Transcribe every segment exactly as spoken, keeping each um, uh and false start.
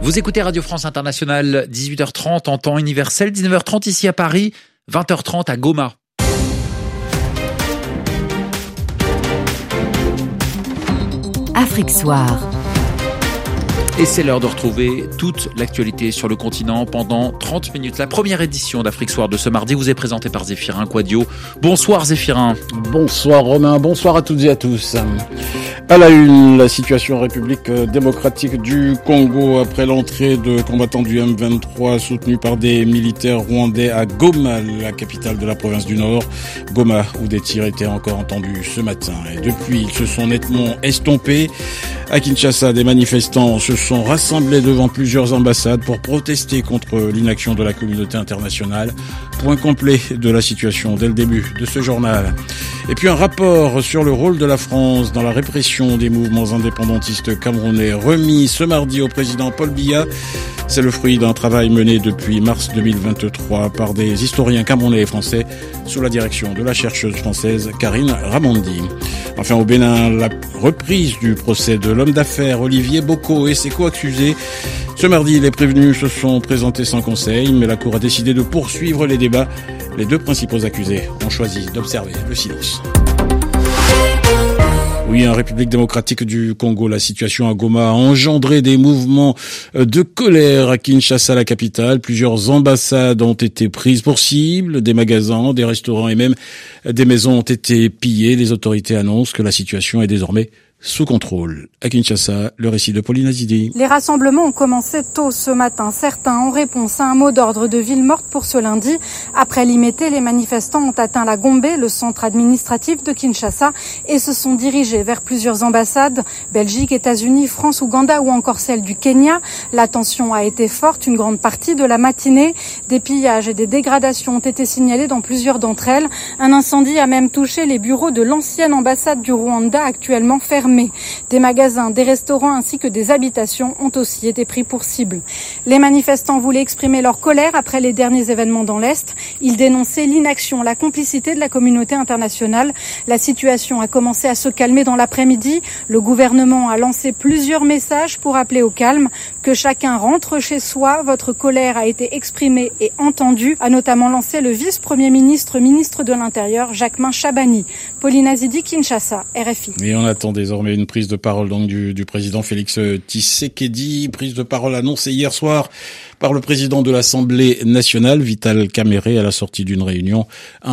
Vous écoutez Radio France Internationale, dix-huit heures trente en temps universel, dix-neuf heures trente ici à Paris, vingt heures trente à Goma. Afrique Soir. Et c'est l'heure de retrouver toute l'actualité sur le continent pendant trente minutes. La première édition d'Afrique Soir de ce mardi vous est présentée par Zéphirin Quadio. Bonsoir Zéphirin. Bonsoir Romain, bonsoir à toutes et à tous. À la une, la situation en République démocratique du Congo après l'entrée de combattants du M vingt-trois soutenus par des militaires rwandais à Goma, la capitale de la province du Nord. Goma, où des tirs étaient encore entendus ce matin. Et depuis, ils se sont nettement estompés. À Kinshasa, des manifestants se sont rassemblés devant plusieurs ambassades pour protester contre l'inaction de la communauté internationale. Point complet de la situation dès le début de ce journal. Et puis un rapport sur le rôle de la France dans la répression des mouvements indépendantistes camerounais remis ce mardi au président Paul Biya. C'est le fruit d'un travail mené depuis mars deux mille vingt-trois par des historiens camerounais et français sous la direction de la chercheuse française Karine Ramondi. Enfin au Bénin, la reprise du procès de l'homme d'affaires Olivier Boko et ses co-accusés. Ce mardi, les prévenus se sont présentés sans conseil, mais la Cour a décidé de poursuivre les débats. Les deux principaux accusés ont choisi d'observer le silence. Oui, en République démocratique du Congo, la situation à Goma a engendré des mouvements de colère à Kinshasa, la capitale. Plusieurs ambassades ont été prises pour cible, des magasins, des restaurants et même des maisons ont été pillées. Les autorités annoncent que la situation est désormais sous contrôle. À Kinshasa, le récit de Pauline Azidi. Les rassemblements ont commencé tôt ce matin. Certains en réponse à un mot d'ordre de ville morte pour ce lundi. Après Limete, les manifestants ont atteint la Gombe, le centre administratif de Kinshasa, et se sont dirigés vers plusieurs ambassades, Belgique, États-Unis, France, Ouganda ou encore celle du Kenya. La tension a été forte une grande partie de la matinée. Des pillages et des dégradations ont été signalés dans plusieurs d'entre elles. Un incendie a même touché les bureaux de l'ancienne ambassade du Rwanda, actuellement fermée. Des magasins, des restaurants ainsi que des habitations ont aussi été pris pour cible. Les manifestants voulaient exprimer leur colère après les derniers événements dans l'Est. Ils dénonçaient l'inaction, la complicité de la communauté internationale. La situation a commencé à se calmer dans l'après-midi. Le gouvernement a lancé plusieurs messages pour appeler au calme. Que chacun rentre chez soi. Votre colère a été exprimée et entendue, a notamment lancé le vice-premier ministre, ministre de l'Intérieur, Jacquemain Chabani. Pauline Azidi, Kinshasa, R F I. Et on attend désormais une prise de parole donc du, du président Félix Tshisekedi, prise de parole annoncée hier soir par le président de l'Assemblée nationale, Vital Kamerhe, à la sortie d'une réunion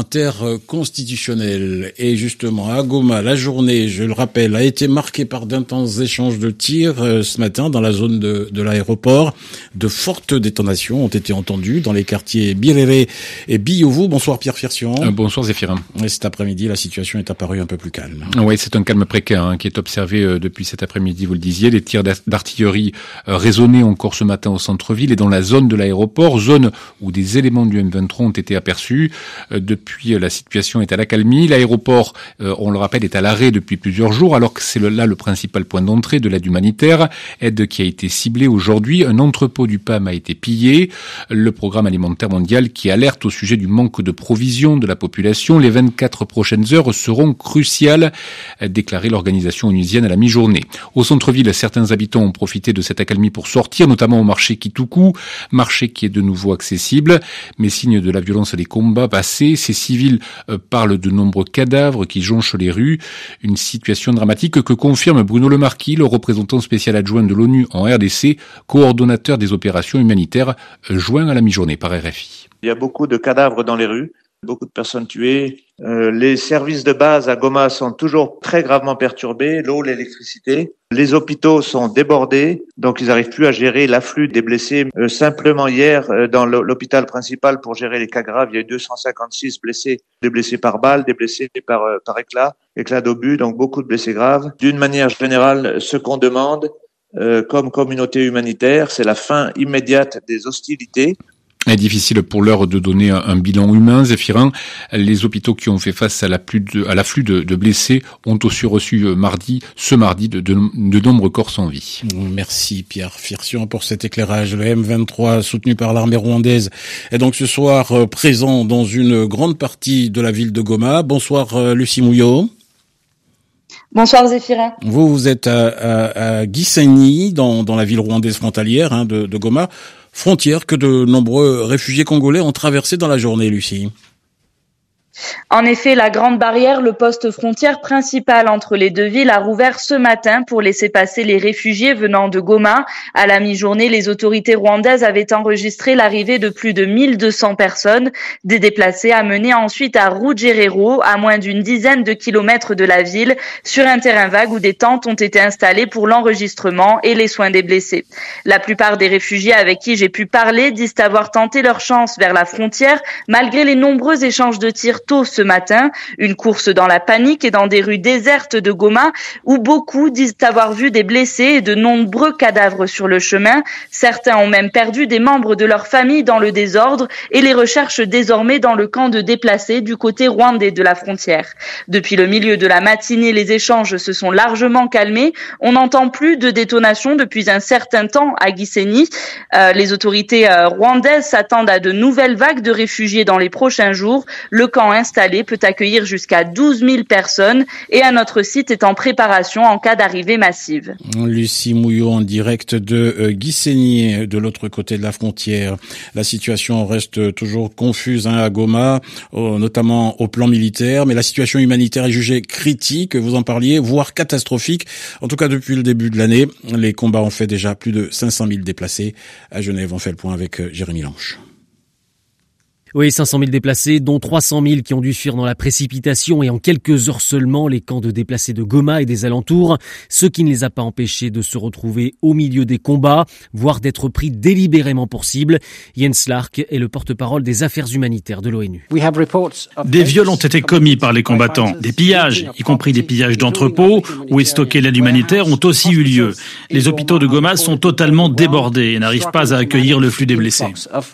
interconstitutionnelle. Et justement, à Goma, la journée, je le rappelle, a été marquée par d'intenses échanges de tirs euh, ce matin dans la zone de, de l'aéroport. De fortes détonations ont été entendues dans les quartiers Birere et Biyouvu. Bonsoir Pierre Firsion. Euh, bonsoir Zéphirin. Et cet après-midi, la situation est apparue un peu plus calme. Oui, c'est un calme précaire hein, qui est observé euh, depuis cet après-midi, vous le disiez. Les tirs d'artillerie euh, résonnaient encore ce matin au centre-ville et dans la zone de l'aéroport, zone où des éléments du M vingt-trois ont été aperçus. Euh, depuis, euh, la situation est à l'accalmie. L'aéroport, euh, on le rappelle, est à l'arrêt depuis plusieurs jours, alors que c'est le, là le principal point d'entrée de l'aide humanitaire. Aide qui a été ciblée aujourd'hui. Un entrepôt du P A M a été pillé. Le programme alimentaire mondial qui alerte au sujet du manque de provisions de la population. Les vingt-quatre prochaines heures seront cruciales, a déclaré l'organisation onusienne à la mi-journée. Au centre-ville, certains habitants ont profité de cette accalmie pour sortir, notamment au marché Kituku, marché qui est de nouveau accessible, mais signe de la violence des combats passés. Ces civils euh, parlent de nombreux cadavres qui jonchent les rues. Une situation dramatique que confirme Bruno Lemarquis, le représentant spécial adjoint de l'ONU en R D C, coordonnateur des opérations humanitaires, euh, joint à la mi-journée par R F I. Il y a beaucoup de cadavres dans les rues, beaucoup de personnes tuées. Euh, les services de base à Goma sont toujours très gravement perturbés, l'eau, l'électricité. Les hôpitaux sont débordés, donc ils n'arrivent plus à gérer l'afflux des blessés. Euh, simplement hier, euh, dans l'hôpital principal, pour gérer les cas graves, il y a eu deux cent cinquante-six blessés, des blessés par balle, des blessés par, euh, par éclat, éclat d'obus, donc beaucoup de blessés graves. D'une manière générale, ce qu'on demande euh, comme communauté humanitaire, c'est la fin immédiate des hostilités. Il est difficile pour l'heure de donner un, un bilan humain, Zéphirin. Les hôpitaux qui ont fait face à l'afflux de, à l'afflux de, de blessés ont aussi reçu mardi, ce mardi, de, de, de nombreux corps sans vie. Merci Pierre Firsion pour cet éclairage. Le M vingt-trois, soutenu par l'armée rwandaise, est donc ce soir présent dans une grande partie de la ville de Goma. Bonsoir Lucie Mouillot. Bonsoir Zéphirin. Vous, vous êtes à, à, à Gisenyi, dans, dans la ville rwandaise frontalière hein, de, de Goma, frontière que de nombreux réfugiés congolais ont traversé dans la journée, Lucie. En effet, la grande barrière, le poste frontière principal entre les deux villes, a rouvert ce matin pour laisser passer les réfugiés venant de Goma. À la mi-journée, les autorités rwandaises avaient enregistré l'arrivée de plus de mille deux cents personnes, des déplacés amenés ensuite à Rugerero, à moins d'une dizaine de kilomètres de la ville, sur un terrain vague où des tentes ont été installées pour l'enregistrement et les soins des blessés. La plupart des réfugiés avec qui j'ai pu parler disent avoir tenté leur chance vers la frontière, malgré les nombreux échanges de tirs tôt ce matin, une course dans la panique et dans des rues désertes de Goma où beaucoup disent avoir vu des blessés et de nombreux cadavres sur le chemin. Certains ont même perdu des membres de leur famille dans le désordre et les recherchent désormais dans le camp de déplacés du côté rwandais de la frontière. Depuis le milieu de la matinée, les échanges se sont largement calmés. On n'entend plus de détonations depuis un certain temps à Gisenyi. Euh, les autorités euh, rwandaises s'attendent à de nouvelles vagues de réfugiés dans les prochains jours. Le camp installé peut accueillir jusqu'à douze mille personnes et un autre site est en préparation en cas d'arrivée massive. Lucie Mouillot en direct de euh, Gisenyi, de l'autre côté de la frontière. La situation reste toujours confuse hein, à Goma, euh, notamment au plan militaire, mais la situation humanitaire est jugée critique, vous en parliez, voire catastrophique. En tout cas, depuis le début de l'année, les combats ont fait déjà plus de cinq cent mille déplacés. À Genève, on fait le point avec euh, Jérémy Lange. Oui, cinq cent mille déplacés, dont trois cent mille qui ont dû fuir dans la précipitation et en quelques heures seulement les camps de déplacés de Goma et des alentours, ce qui ne les a pas empêchés de se retrouver au milieu des combats, voire d'être pris délibérément pour cible. Jens Lark est le porte-parole des affaires humanitaires de l'ONU. Des viols ont été commis par les combattants. Des pillages, y compris des pillages d'entrepôts où est stocké l'aide humanitaire, ont aussi eu lieu. Les hôpitaux de Goma sont totalement débordés et n'arrivent pas à accueillir le flux des blessés.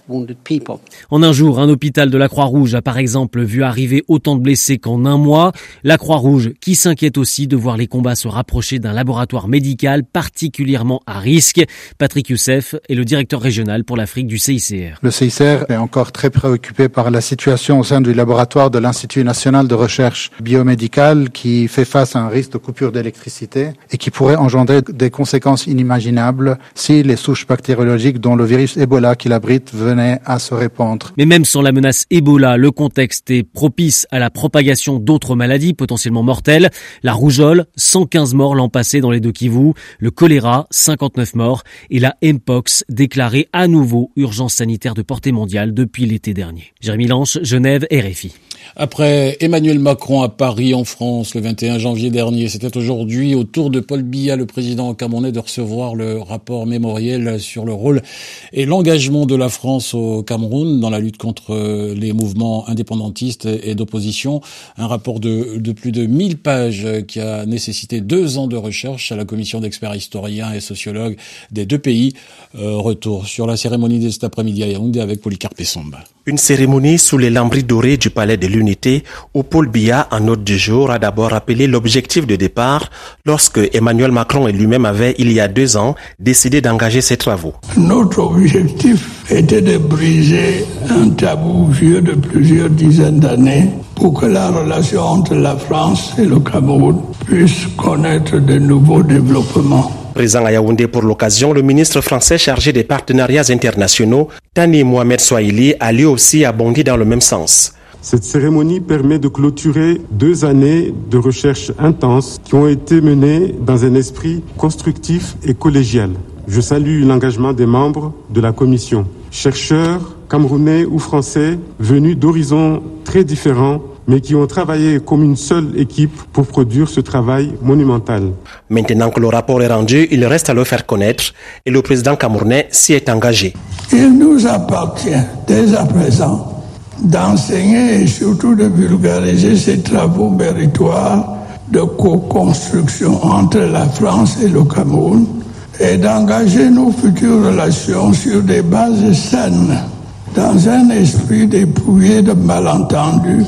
En un jour, un hôpital de la Croix-Rouge a par exemple vu arriver autant de blessés qu'en un mois. La Croix-Rouge qui s'inquiète aussi de voir les combats se rapprocher d'un laboratoire médical particulièrement à risque. Patrick Youssef est le directeur régional pour l'Afrique du C I C R. Le C I C R est encore très préoccupé par la situation au sein du laboratoire de l'Institut national de recherche biomédicale qui fait face à un risque de coupure d'électricité et qui pourrait engendrer des conséquences inimaginables si les souches bactériologiques dont le virus Ebola qui l'abrite venaient à se répandre. Mais même sans la menace Ebola, le contexte est propice à la propagation d'autres maladies potentiellement mortelles. La rougeole, cent quinze morts l'an passé dans les deux Kivu, le choléra, cinquante-neuf morts, et la Mpox, déclarée à nouveau urgence sanitaire de portée mondiale depuis l'été dernier. Jérémy Lange, Genève, R F I. Après Emmanuel Macron à Paris, en France, le vingt et un janvier dernier, c'était aujourd'hui au tour de Paul Biya, le président camerounais, de recevoir le rapport mémoriel sur le rôle et l'engagement de la France au Cameroun dans la lutte contre les mouvements indépendantistes et d'opposition. Un rapport de, de plus de mille pages qui a nécessité deux ans de recherche à la commission d'experts historiens et sociologues des deux pays. Euh, retour sur la cérémonie de cet après-midi à Yaoundé avec Polycarpe Samba. Une cérémonie sous les lambris dorés du palais de l'Unité où Paul Biya, en hôte du jour, a d'abord rappelé l'objectif de départ lorsque Emmanuel Macron et lui-même avaient, il y a deux ans, décidé d'engager ses travaux. Notre objectif était de briser un tabou vieux de plusieurs dizaines d'années pour que la relation entre la France et le Cameroun puisse connaître de nouveaux développements. Présent à Yaoundé pour l'occasion, le ministre français chargé des partenariats internationaux, Thani Mohamed Swahili, a lui aussi abondi dans le même sens. Cette cérémonie permet de clôturer deux années de recherche intenses qui ont été menées dans un esprit constructif et collégial. Je salue l'engagement des membres de la commission, chercheurs camerounais ou français venus d'horizons très différents, mais qui ont travaillé comme une seule équipe pour produire ce travail monumental. Maintenant que le rapport est rendu, il reste à le faire connaître et le président camerounais s'y est engagé. Il nous appartient dès à présent d'enseigner et surtout de vulgariser ces travaux méritoires de co-construction entre la France et le Cameroun et d'engager nos futures relations sur des bases saines, dans un esprit dépouillé de malentendus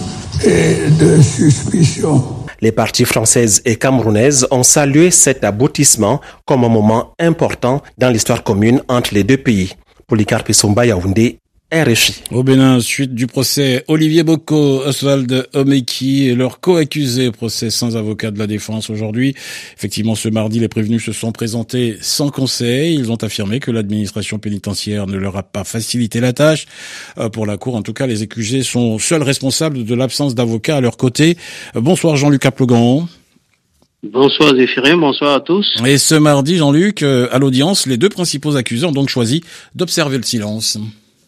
et de suspicion. Les parties françaises et camerounaises ont salué cet aboutissement comme un moment important dans l'histoire commune entre les deux pays. Polycarpe Samba, Yaoundé, R F I. Au Bénin, suite du procès Olivier Boko, Oswald Omeki et leurs co-accusés, procès sans avocat de la défense aujourd'hui. Effectivement, ce mardi, les prévenus se sont présentés sans conseil. Ils ont affirmé que l'administration pénitentiaire ne leur a pas facilité la tâche. Pour la Cour, en tout cas, les accusés sont seuls responsables de l'absence d'avocat à leur côté. Bonsoir Jean-Luc Aplogan. Bonsoir Zéphirin, bonsoir à tous. Et ce mardi, Jean-Luc, à l'audience, les deux principaux accusés ont donc choisi d'observer le silence.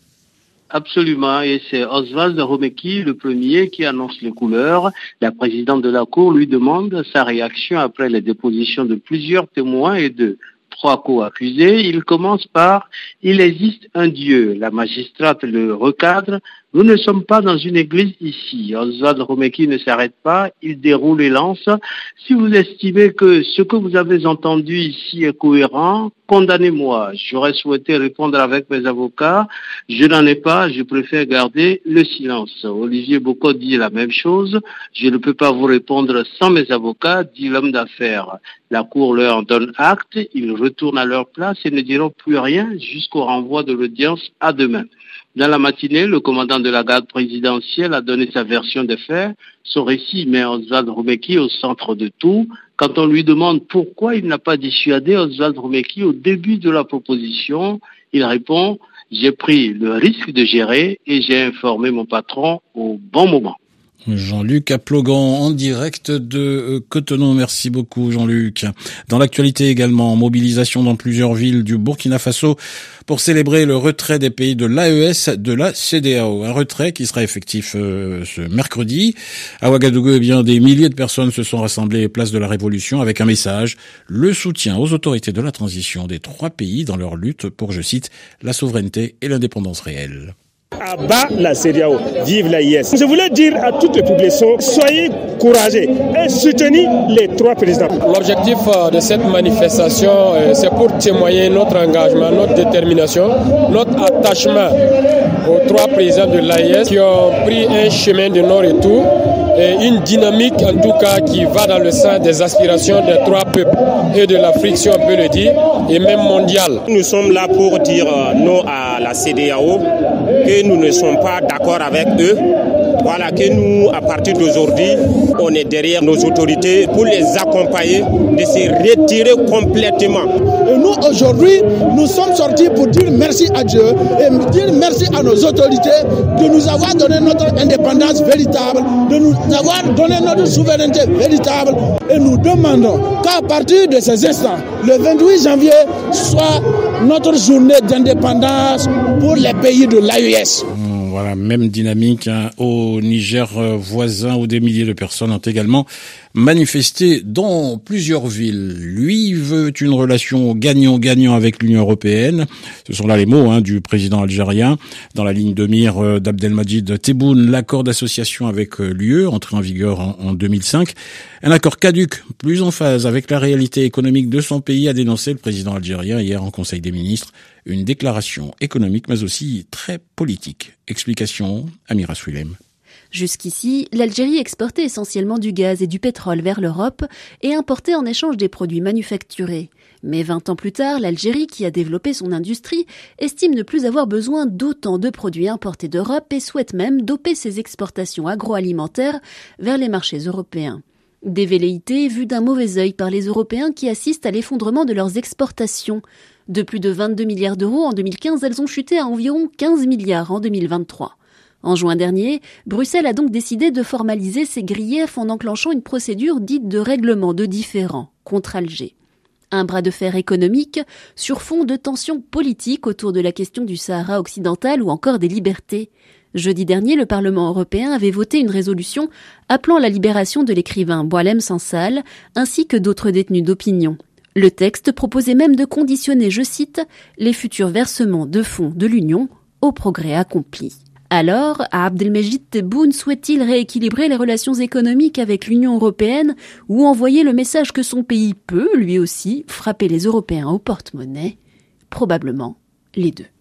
Absolument, et c'est Oswald Omeki, le premier, qui annonce les couleurs. La présidente de la Cour lui demande sa réaction après les dépositions de plusieurs témoins et de trois co-accusés. Il commence par « Il existe un Dieu ». La magistrate le recadre. « Nous ne sommes pas dans une église ici ». Oswald Omeki ne s'arrête pas, il déroule et lance. « Si vous estimez que ce que vous avez entendu ici est cohérent, condamnez-moi. J'aurais souhaité répondre avec mes avocats. Je n'en ai pas, je préfère garder le silence ». Olivier Boko dit la même chose. « Je ne peux pas vous répondre sans mes avocats », dit l'homme d'affaires. La Cour leur donne acte, ils retournent à leur place et ne diront plus rien jusqu'au renvoi de l'audience à demain. Dans la matinée, le commandant de la garde présidentielle a donné sa version des faits. Son récit met Oswald Omeki au centre de tout. Quand on lui demande pourquoi il n'a pas dissuadé Oswald Omeki au début de la proposition, il répond « J'ai pris le risque de gérer et j'ai informé mon patron au bon moment ». Jean-Luc Aplogan en direct de Cotonou. Merci beaucoup Jean-Luc. Dans l'actualité également, mobilisation dans plusieurs villes du Burkina Faso pour célébrer le retrait des pays de l'A E S de la C D A O. Un retrait qui sera effectif euh, ce mercredi. À Ouagadougou, eh bien, des milliers de personnes se sont rassemblées place de la Révolution avec un message, le soutien aux autorités de la transition des trois pays dans leur lutte pour, je cite, la souveraineté et l'indépendance réelle. À bas la C D A O, vive l'A I S. Je voulais dire à toute la population, soyez courageux et soutenez les trois présidents. L'objectif de cette manifestation, c'est pour témoigner notre engagement, notre détermination, notre attachement aux trois présidents de l'A I S qui ont pris un chemin de non retour et une dynamique en tout cas qui va dans le sens des aspirations des trois peuples et de l'Afrique, si on peut le dire, et même mondiale. Nous sommes là pour dire non à la C D A O, que nous ne sommes pas d'accord avec eux. Voilà, que nous, à partir d'aujourd'hui, on est derrière nos autorités pour les accompagner de se retirer complètement. Et nous, aujourd'hui, nous sommes sortis pour dire merci à Dieu et dire merci à nos autorités de nous avoir donné notre indépendance véritable, de nous avoir donné notre souveraineté véritable. Et nous demandons qu'à partir de ces instants, le vingt-huit janvier, soit notre journée d'indépendance pour les pays de l'A E S. Voilà, même dynamique hein, au Niger euh, voisin où des milliers de personnes ont également manifesté dans plusieurs villes. Lui veut une relation gagnant-gagnant avec l'Union européenne. Ce sont là les mots hein, du président algérien. Dans la ligne de mire euh, d'Abdelmajid Tebboune, l'accord d'association avec euh, l'U E, entré en vigueur en, en deux mille cinq. Un accord caduc, plus en phase avec la réalité économique de son pays, a dénoncé le président algérien hier en Conseil des ministres. Une déclaration économique, mais aussi très politique. Explication, Amira Swilem. Jusqu'ici, l'Algérie exportait essentiellement du gaz et du pétrole vers l'Europe et importait en échange des produits manufacturés. Mais vingt ans plus tard, l'Algérie, qui a développé son industrie, estime ne plus avoir besoin d'autant de produits importés d'Europe et souhaite même doper ses exportations agroalimentaires vers les marchés européens. Des velléités vues d'un mauvais œil par les Européens qui assistent à l'effondrement de leurs exportations. De plus de vingt-deux milliards d'euros en deux mille quinze, elles ont chuté à environ quinze milliards en deux mille vingt-trois. En juin dernier, Bruxelles a donc décidé de formaliser ses griefs en enclenchant une procédure dite de règlement de différends contre Alger. Un bras de fer économique sur fond de tensions politiques autour de la question du Sahara occidental ou encore des libertés. Jeudi dernier, le Parlement européen avait voté une résolution appelant à la libération de l'écrivain Boualem Sansal ainsi que d'autres détenus d'opinion. Le texte proposait même de conditionner, je cite, les futurs versements de fonds de l'Union au progrès accompli. Alors, Abdelmajid Tebboune souhaite-t-il rééquilibrer les relations économiques avec l'Union européenne ou envoyer le message que son pays peut, lui aussi, frapper les Européens au porte-monnaie ? Probablement les deux.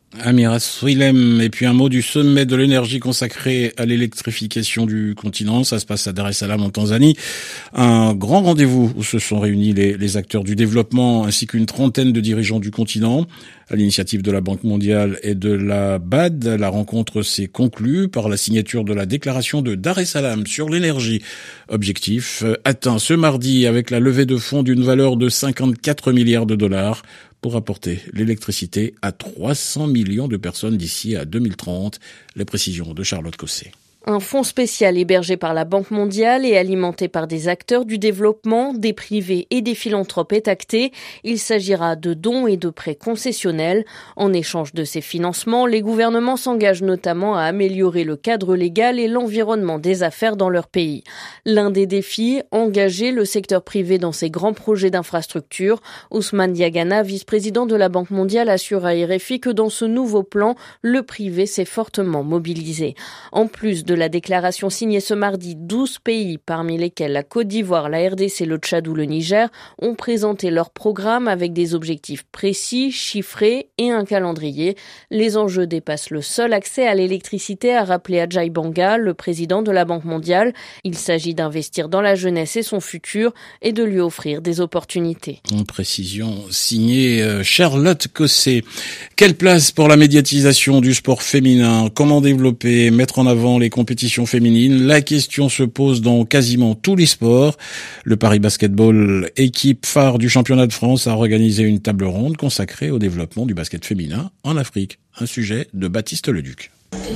Amira Swilem. Et puis un mot du sommet de l'énergie consacré à l'électrification du continent. Ça se passe à Dar es Salaam en Tanzanie. Un grand rendez-vous où se sont réunis les, les acteurs du développement ainsi qu'une trentaine de dirigeants du continent. À l'initiative de la Banque mondiale et de la B A D, la rencontre s'est conclue par la signature de la déclaration de Dar es Salaam sur l'énergie. Objectif atteint ce mardi avec la levée de fonds d'une valeur de cinquante-quatre milliards de dollars pour apporter l'électricité à trois cents millions de personnes d'ici à deux mille trente. Les précisions de Charlotte Cosset. Un fonds spécial hébergé par la Banque mondiale et alimenté par des acteurs du développement, des privés et des philanthropes est acté. Il s'agira de dons et de prêts concessionnels. En échange de ces financements, les gouvernements s'engagent notamment à améliorer le cadre légal et l'environnement des affaires dans leur pays. L'un des défis, engager le secteur privé dans ces grands projets d'infrastructure. Ousmane Diagana, vice-président de la Banque mondiale, assure à R F I que dans ce nouveau plan, le privé s'est fortement mobilisé. En plus de la déclaration signée ce mardi, douze pays, parmi lesquels la Côte d'Ivoire, la R D C, le Tchad ou le Niger, ont présenté leur programme avec des objectifs précis, chiffrés et un calendrier. Les enjeux dépassent le seul accès à l'électricité, a rappelé Ajay Banga, le président de la Banque mondiale. Il s'agit d'investir dans la jeunesse et son futur et de lui offrir des opportunités. En précision signée Charlotte Cosset. Quelle place pour la médiatisation du sport féminin? Comment développer, mettre en avant les compétitions féminines? La question se pose dans quasiment tous les sports. Le Paris Basketball, équipe phare du championnat de France, a organisé une table ronde consacrée au développement du basket féminin en Afrique. Un sujet de Baptiste Leduc.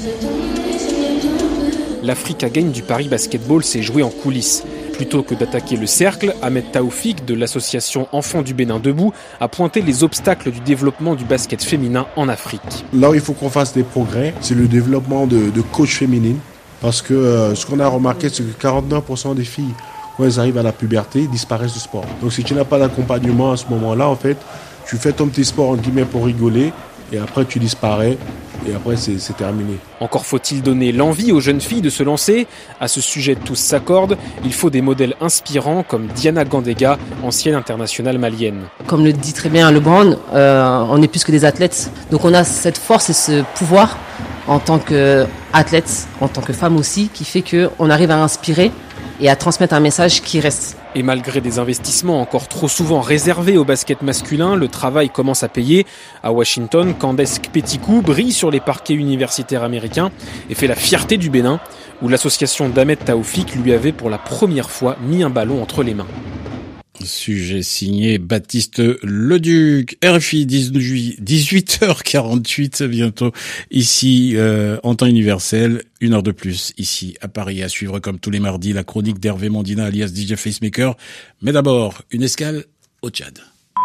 L'Africa Gagne du Paris Basketball s'est jouée en coulisses. Plutôt que d'attaquer le cercle, Ahmed Taoufik de l'association Enfants du Bénin Debout a pointé les obstacles du développement du basket féminin en Afrique. Là où il faut qu'on fasse des progrès, c'est le développement de, de coachs féminines. Parce que euh, ce qu'on a remarqué, c'est que quarante-neuf pour cent des filles, quand elles arrivent à la puberté, disparaissent du sport. Donc si tu n'as pas d'accompagnement à ce moment-là, en fait, tu fais ton petit sport en guillemets pour rigoler et après tu disparais. Et après, c'est, c'est terminé. Encore faut-il donner l'envie aux jeunes filles de se lancer. À ce sujet, tous s'accordent. Il faut des modèles inspirants comme Diana Gandega, ancienne internationale malienne. Comme le dit très bien LeBron, euh, on est plus que des athlètes. Donc on a cette force et ce pouvoir en tant qu'athlète, en tant que femme aussi, qui fait qu'on arrive à inspirer et à transmettre un message qui reste. Et malgré des investissements encore trop souvent réservés au basket masculin, le travail commence à payer. À Washington, Candace Kpetikou brille sur les parquets universitaires américains et fait la fierté du Bénin, où l'association d'Ahmed Taoufik lui avait pour la première fois mis un ballon entre les mains. Sujet signé Baptiste Leduc. R F I, dix-huit heures quarante-huit bientôt ici euh, en temps universel. Une heure de plus ici à Paris, à suivre comme tous les mardis la chronique d'Hervé Mandina alias D J Facemaker. Mais d'abord, une escale au Tchad.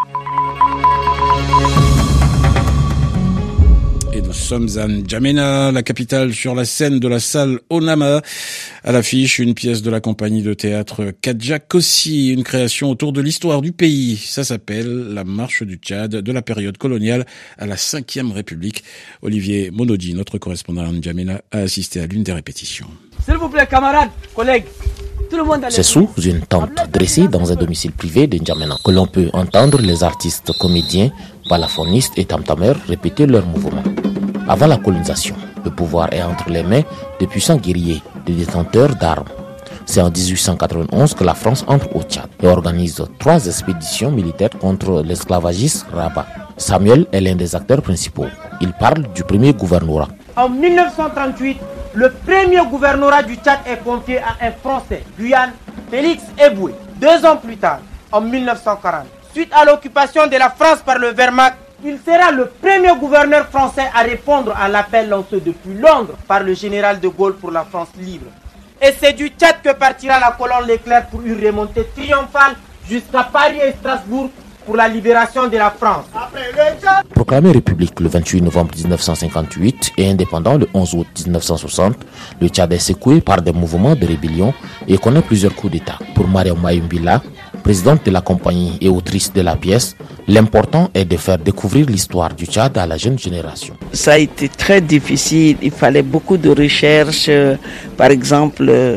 Et nous sommes à N'Djamena, la capitale, sur la scène de la salle Onama. À l'affiche, une pièce de la compagnie de théâtre Kadja Kossi, une création autour de l'histoire du pays. Ça s'appelle La Marche du Tchad, de la période coloniale à la cinquième République. Olivier Monodi, notre correspondant à N'Djamena, a assisté à l'une des répétitions. S'il vous plaît, camarades, collègues. C'est sous une tente dressée dans un domicile privé de N'Djamena que l'on peut entendre les artistes, comédiens, balafoninistes et tam-tamers répéter leurs mouvements. Avant la colonisation, le pouvoir est entre les mains de puissants guerriers, de détenteurs d'armes. C'est en dix-huit cent quatre-vingt-onze que la France entre au Tchad et organise trois expéditions militaires contre l'esclavagiste Rabat. Samuel est l'un des acteurs principaux. Il parle du premier gouvernorat. En mille neuf cent trente-huit, le premier gouvernorat du Tchad est confié à un Français, Guyane, Félix Eboué. Deux ans plus tard, en mille neuf cent quarante, suite à l'occupation de la France par le Wehrmacht, il sera le premier gouverneur français à répondre à l'appel lancé depuis Londres par le général de Gaulle pour la France libre. Et c'est du Tchad que partira la colonne Leclerc pour une remontée triomphale jusqu'à Paris et Strasbourg pour la libération de la France. Proclamé république le vingt-huit novembre dix-neuf cent cinquante-huit et indépendant le onze août dix-neuf cent soixante, le Tchad est secoué par des mouvements de rébellion et connaît plusieurs coups d'État. Pour Mariam Mayumbila, présidente de la compagnie et autrice de la pièce, l'important est de faire découvrir l'histoire du Tchad à la jeune génération. Ça a été très difficile, il fallait beaucoup de recherches, par exemple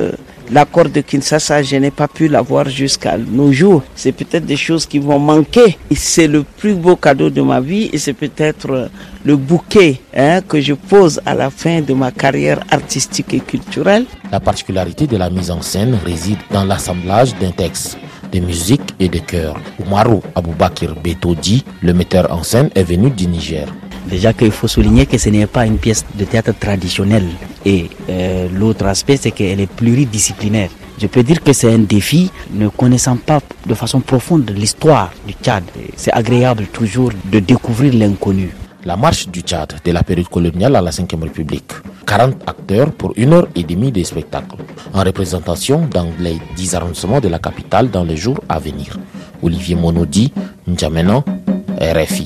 L'accord de Kinshasa, je n'ai pas pu l'avoir jusqu'à nos jours. C'est peut-être des choses qui vont manquer. C'est le plus beau cadeau de ma vie et c'est peut-être le bouquet hein, que je pose à la fin de ma carrière artistique et culturelle. La particularité de la mise en scène réside dans l'assemblage d'un texte, de musique et de chœurs. Oumarou Aboubakir Betodi, le metteur en scène, est venu du Niger. Déjà qu'il faut souligner que ce n'est pas une pièce de théâtre traditionnelle. Et euh, l'autre aspect, c'est qu'elle est pluridisciplinaire. Je peux dire que c'est un défi, ne connaissant pas de façon profonde l'histoire du Tchad. C'est agréable toujours de découvrir l'inconnu. La marche du Tchad de la période coloniale à la cinquième République. quarante acteurs pour une heure et demie de spectacle. En représentation dans les dix arrondissements de la capitale dans les jours à venir. Olivier Monodi, N'Djamena, R F I.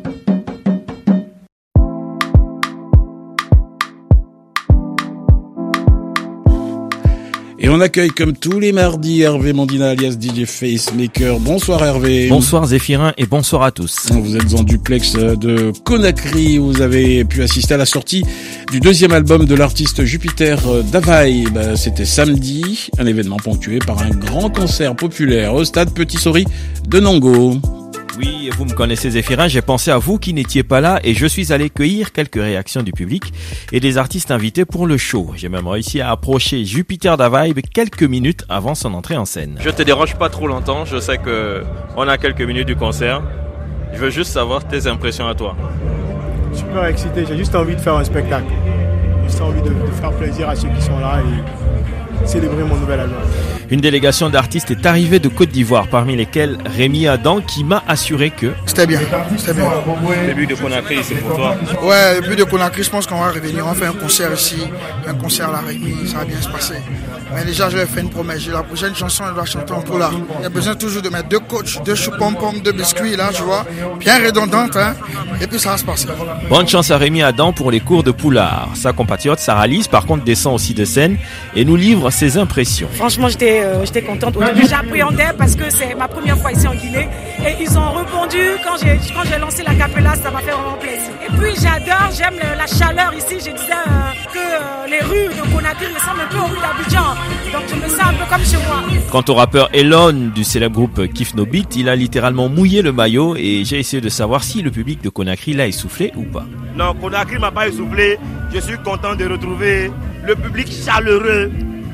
Et on accueille comme tous les mardis Hervé Mandina alias D J Facemaker. Bonsoir Hervé. Bonsoir Zéphirin et bonsoir à tous. Vous êtes en duplex de Conakry. Vous avez pu assister à la sortie du deuxième album de l'artiste Jupiter Davaï. Bah, c'était samedi, un événement ponctué par un grand concert populaire au stade Petit Sori de Nango. Oui, vous me connaissez Zéphirin, j'ai pensé à vous qui n'étiez pas là et je suis allé cueillir quelques réactions du public et des artistes invités pour le show. J'ai même réussi à approcher Jupiter Davaï quelques minutes avant son entrée en scène. Je te dérange pas trop longtemps, je sais que on a quelques minutes du concert. Je veux juste savoir tes impressions à toi. Super excité, j'ai juste envie de faire un spectacle. J'ai juste envie de, de faire plaisir à ceux qui sont là et célébrer mon nouvel album. Une délégation d'artistes est arrivée de Côte d'Ivoire, parmi lesquels Rémi Adam, qui m'a assuré que... C'était bien, c'était bien. Le but de Conakry, c'est pour toi? Ouais, le but de Conakry, je pense qu'on va revenir. On fait un concert ici, un concert à la Rémi, ça va bien se passer. Mais déjà, je vais faire une promesse. La prochaine chanson, elle doit chanter en poulard. Il y a besoin toujours de mettre deux coachs, deux choux-pom-pom, deux biscuits, là, tu vois. Bien redondante, hein. Et puis ça va se passer. Bonne chance à Rémi Adam pour les cours de poulard. Sa compatriote Sarah Lise, par contre, descend aussi de scène et nous livre ses impressions. Franchement, j'étais euh, j'étais contente. Au début, j'appréhendais parce que c'est ma première fois ici en Guinée. Et ils ont répondu. Quand j'ai, quand j'ai lancé la capella, ça m'a fait vraiment plaisir. Et puis, j'adore, j'aime le, la chaleur ici. Je disais euh, que euh, les rues de Conakry ressemblent un peu aux rues d'Abidjan. Donc, je me sens un peu comme chez moi. Quant au rappeur Elon du célèbre groupe Kif No Beat, il a littéralement mouillé le maillot et j'ai essayé de savoir si le public de Conakry l'a essoufflé ou pas. Non, Conakry m'a pas essoufflé. Je suis content de retrouver le public chaleureux,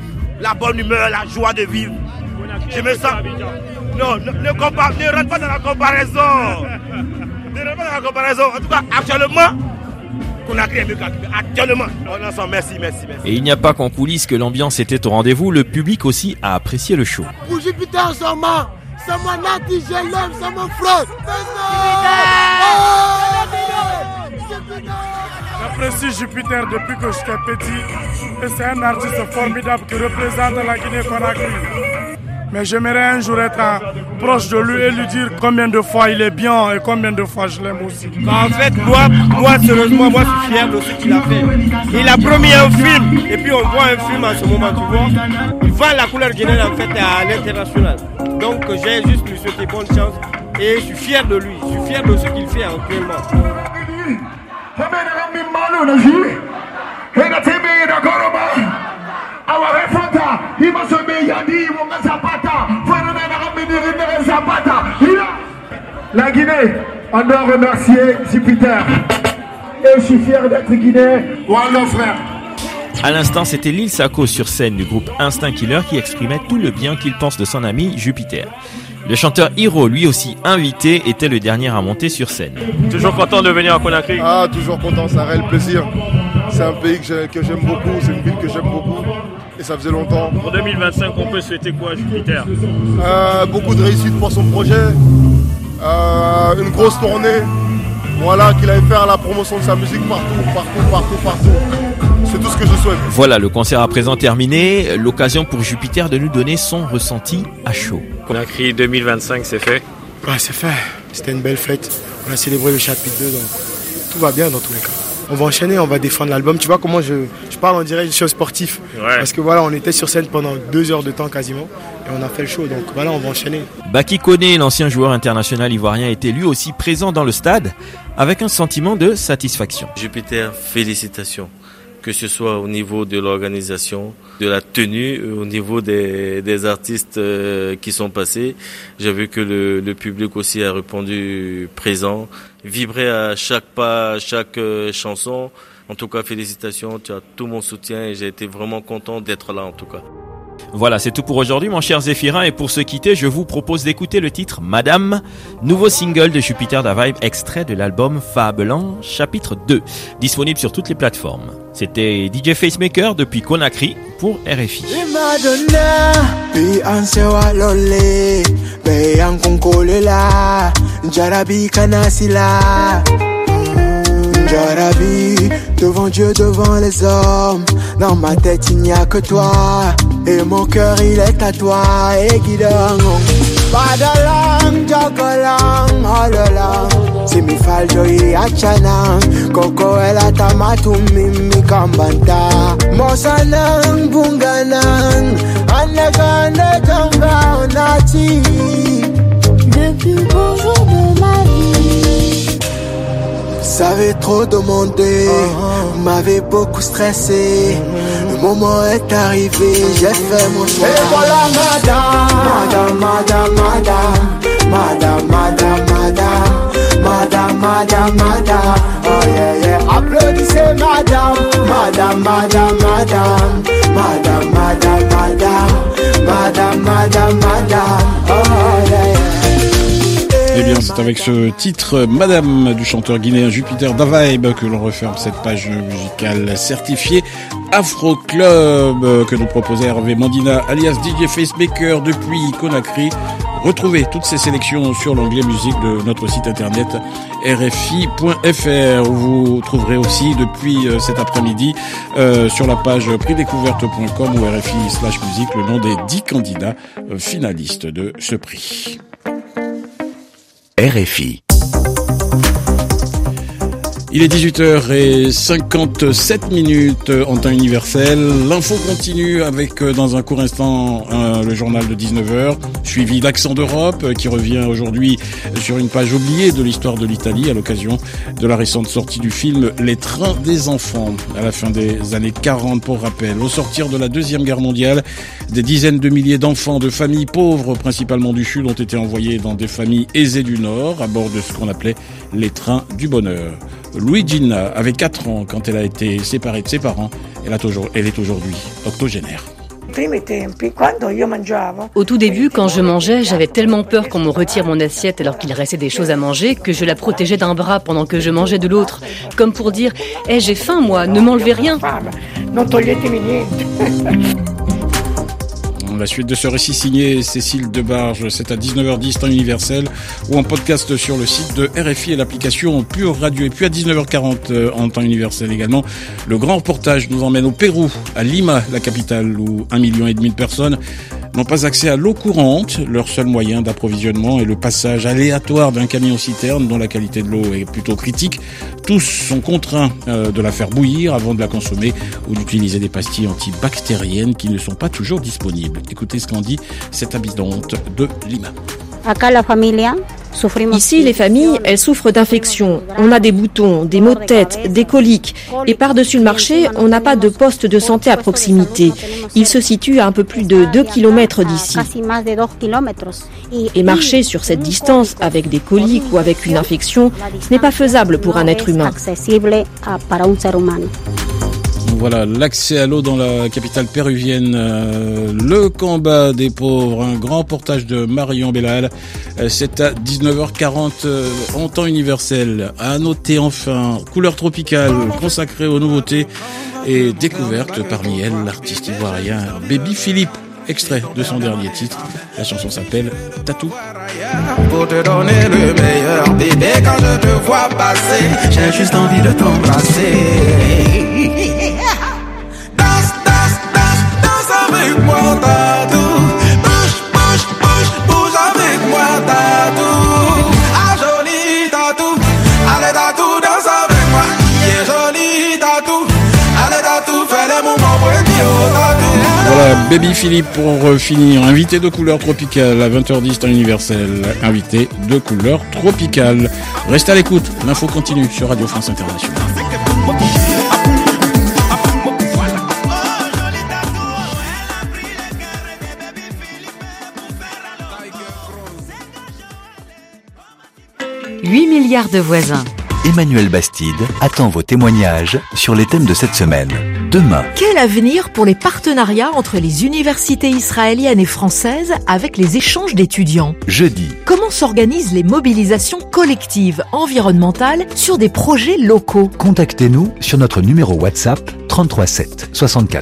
la bonne humeur, la joie de vivre. Je me sens... Non, ne, ne, compare, ne rentre pas dans la comparaison. Ne rentre pas dans la comparaison. En tout cas, actuellement, Conakry est mieux qu'Aquitaine. Actuellement. On en sent. Merci, merci, merci. Et il n'y a pas qu'en coulisses que l'ambiance était au rendez-vous. Le public aussi a apprécié le show. Pour Jupiter, c'est moi. C'est mon nati, je l'aime, c'est mon frère. J'apprécie Jupiter depuis que j'étais petit et c'est un artiste formidable qui représente la Guinée-Conakry. Mais j'aimerais un jour être un, proche de lui et lui dire combien de fois il est bien et combien de fois je l'aime aussi. Bah en fait, moi, moi sérieusement, moi je suis fier de ce qu'il a fait. Il a promis un film et puis on voit un film en ce moment, tu vois. Il vend la couleur guinéenne en fait à l'international. Donc j'ai juste lui souhaité bonne chance et je suis fier de lui, je suis fier de ce qu'il fait actuellement. La Guinée, on doit remercier Jupiter. Et je suis fier d'être Guinéen. Wallo frère. À l'instant, c'était Lil Sako sur scène du groupe Instinct Killer qui exprimait tout le bien qu'il pense de son ami Jupiter. Le chanteur Hiro, lui aussi invité, était le dernier à monter sur scène. Toujours content de venir à Conakry? Ah, toujours content, ça a le plaisir. C'est un pays que, que j'aime beaucoup, c'est une ville que j'aime beaucoup. Et ça faisait longtemps. Pour deux mille vingt-cinq, on peut souhaiter quoi, Jupiter? euh, Beaucoup de réussite pour son projet. Euh, une grosse tournée. Voilà, qu'il aille faire la promotion de sa musique partout, partout, partout, partout. C'est tout ce que je souhaite. Voilà, le concert à présent terminé. L'occasion pour Jupiter de nous donner son ressenti à chaud. Conakry deux mille vingt-cinq, c'est fait? Ouais, c'est fait. C'était une belle fête. On a célébré le chapitre deux, donc tout va bien dans tous les cas. On va enchaîner, on va défendre l'album. Tu vois comment je, je parle, on dirait je suis un sportif. Ouais. Parce que voilà, on était sur scène pendant deux heures de temps quasiment. Et on a fait le show, donc voilà, on va enchaîner. Baki Koné, l'ancien joueur international ivoirien, était lui aussi présent dans le stade avec un sentiment de satisfaction. Jupiter, félicitations. que ce soit au niveau de l'organisation, de la tenue, au niveau des, des artistes euh, qui sont passés. J'ai vu que le, le public aussi a répondu présent, vibré à chaque pas, à chaque euh, chanson. En tout cas, félicitations, tu as tout mon soutien et j'ai été vraiment content d'être là en tout cas. Voilà, c'est tout pour aujourd'hui, mon cher Zéphirin. Et pour se quitter, je vous propose d'écouter le titre Madame, nouveau single de Jupiter Da Vibe, extrait de l'album Fabelan, chapitre deux, disponible sur toutes les plateformes. C'était D J Facemaker depuis Conakry pour R F I. Jarabi, devant Dieu, devant les hommes, dans ma tête il n'y a que toi, et mon cœur il est à toi, et guidant. Badalang, jogolang, hololang, si mi faljo i achanang, koko ela tamatu mimi kambanta, mosanang bunganang, anagane janga onati. Depuis le beau jour de ma vie, savais trop demander, uh-huh. M'avait beaucoup stressé. Uh-huh. Le moment est arrivé, j'ai fait mon choix. Et voilà madame, madame, madame, madame, madame, madame, madame, madame, madame, oh yeah, yeah. Applaudissez madame, madame, madame, madame, madame, madame, madame, madame, madame, madame, oh yeah, yeah. Eh bien, c'est avec ce titre Madame du chanteur guinéen Jupiter Da Vibe que l'on referme cette page musicale certifiée Afro Club que nous proposait Hervé Mandina alias D J Facemaker depuis Conakry. Retrouvez toutes ces sélections sur l'onglet musique de notre site internet R F I point F R où vous trouverez aussi depuis cet après-midi euh, sur la page prix découverte point com ou R F I slash musique le nom des dix candidats finalistes de ce prix. R F I. Il est dix-huit heures cinquante-sept minutes en temps universel. L'info continue avec, dans un court instant, un, le journal de dix-neuf heures, suivi d'Accent d'Europe, qui revient aujourd'hui sur une page oubliée de l'histoire de l'Italie à l'occasion de la récente sortie du film Les Trains des enfants, à la fin des années quarante pour rappel. Au sortir de la Deuxième Guerre mondiale, des dizaines de milliers d'enfants de familles pauvres, principalement du Sud, ont été envoyés dans des familles aisées du Nord, à bord de ce qu'on appelait les trains du bonheur. Luigina avait quatre ans quand elle a été séparée de ses parents. Elle, a toujours, elle est aujourd'hui octogénaire. Au tout début, quand je mangeais, j'avais tellement peur qu'on me retire mon assiette alors qu'il restait des choses à manger que je la protégeais d'un bras pendant que je mangeais de l'autre. Comme pour dire « Eh, hey, j'ai faim moi, ne m'enlevez rien !» La suite de ce récit signé Cécile Debarge, c'est à dix-neuf heures dix temps universel ou en podcast sur le site de R F I et l'application Pure Radio. Et puis à dix-neuf heures quarante en temps universel également, le grand reportage nous emmène au Pérou, à Lima, la capitale, où un million et demi de personnes n'ont pas accès à l'eau courante. Leur seul moyen d'approvisionnement est le passage aléatoire d'un camion-citerne dont la qualité de l'eau est plutôt critique. Tous sont contraints euh, de la faire bouillir avant de la consommer ou d'utiliser des pastilles antibactériennes qui ne sont pas toujours disponibles. Écoutez ce qu'en dit cette habitante de Lima. Ici, les familles, elles souffrent d'infections. On a des boutons, des maux de tête, des coliques. Et par-dessus le marché, on n'a pas de poste de santé à proximité. Il se situe à un peu plus de deux kilomètres d'ici. Et marcher sur cette distance avec des coliques ou avec une infection, ce n'est pas faisable pour un être humain. Voilà, l'accès à l'eau dans la capitale péruvienne, euh, le combat des pauvres, un grand reportage de Marion Bellal. Euh, c'est à dix-neuf heures quarante euh, en temps universel. À noter enfin, Couleur tropicale consacrée aux nouveautés et découverte parmi elles l'artiste ivoirien Baby Philippe. Extrait de son dernier titre. La chanson s'appelle Tatou. Pour te donner le meilleur, bébé, quand je te vois passer, j'ai juste envie de t'embrasser. Danse, danse, danse, danse avec moi, tatou. Bouge, bouge, bouge, bouge avec moi, tatou. Ah, joli tatou, allez tatou, danse avec moi. Yeah, joli tatou, allez tatou, fais les mouvements pour le bio, tatou. Voilà, Baby Philippe pour finir, invité de Couleur tropicale à vingt heures dix temps universel, invité de Couleur tropicale. Restez à l'écoute, l'info continue sur Radio France Internationale. huit milliards de voisins. Emmanuel Bastide attend vos témoignages sur les thèmes de cette semaine. Demain. Quel avenir pour les partenariats entre les universités israéliennes et françaises avec les échanges d'étudiants? Jeudi. Comment s'organisent les mobilisations collectives environnementales sur des projets locaux? Contactez-nous sur notre numéro WhatsApp trente-trois sept soixante-quatre.